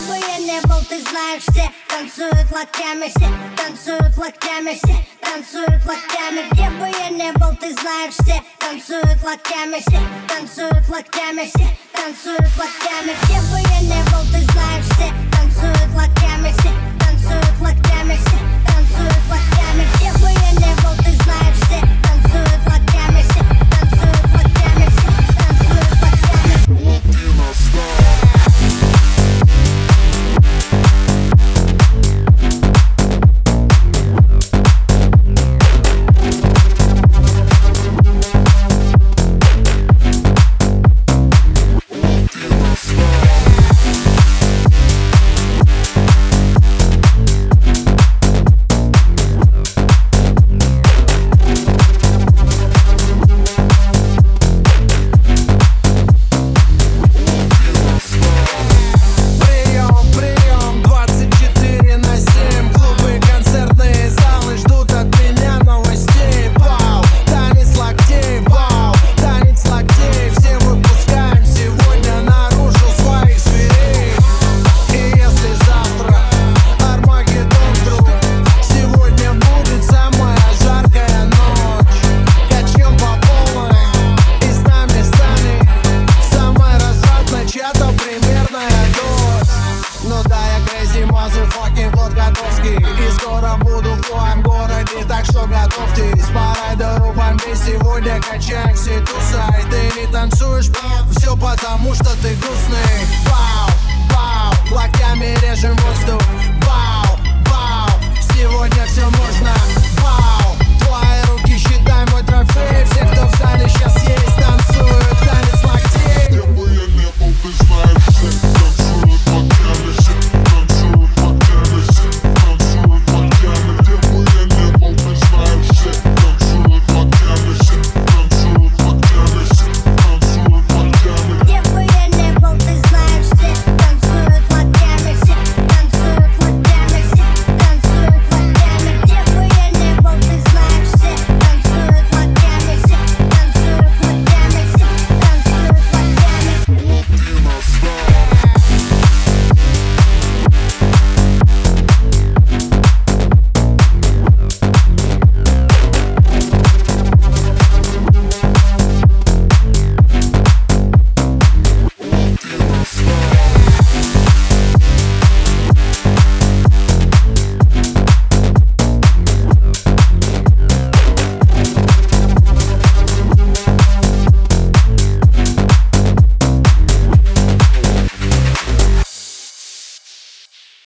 бы я не был, ты знаешь, все танцуют локтями, все танцуют локтями, все танцуют локтями. Где бы я не был, ты знаешь, все танцуют локтями, все танцуют локтями, все танцуют локтями. Где бы я не был, ты знаешь, все танцуют локтями, все танцуют локтями, все танцуют локтями. Где бы я не был, ты знаешь, все танцуют локтями, все танцуют локтями, все танцуют локтями. И скоро буду в твоем городе, так что готовьтесь. По райдеру бомби сегодня качаем все тусай. Ты не танцуешь, все потому что ты грустный. Вау, вау, локтями режем воздух.